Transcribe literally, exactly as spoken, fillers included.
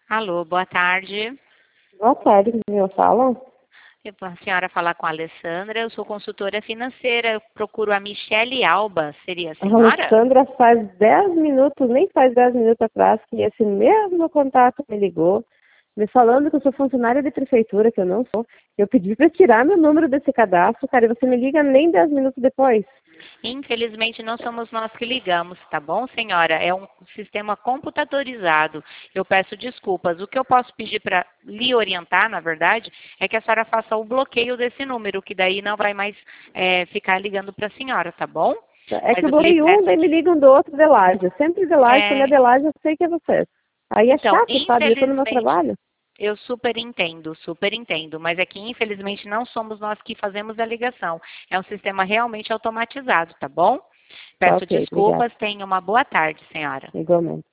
Alô, boa tarde. Boa tarde, meu fala. Eu- A senhora falar com a Alessandra, eu sou consultora financeira, eu procuro a Michele Alba, seria a A senhora? Alessandra faz dez minutos, nem faz dez minutos atrás, que esse mesmo contato me ligou, me falando que eu sou funcionária de prefeitura, que eu não sou. Eu pedi para tirar meu número desse cadastro, cara, e você me liga nem dez minutos depois. Infelizmente não somos nós que ligamos, tá bom, senhora? É um sistema computadorizado. Eu peço desculpas. O que eu posso pedir para lhe orientar, na verdade, é que a senhora faça o bloqueio desse número, que daí não vai mais é, ficar ligando para a senhora, tá bom? É que Mas eu o que lhe bloqueei um, peço daí me ligam do outro de laje. Sempre de laje, quando é é, de laje, eu sei que é vocês. Aí é então, chato, sabe? Eu tô no meu infelizmente, trabalho. eu super entendo, super entendo, mas é que infelizmente não somos nós que fazemos a ligação. É um sistema realmente automatizado, tá bom? Tá Peço ok, obrigada. desculpas, tenha uma boa tarde, senhora. Igualmente.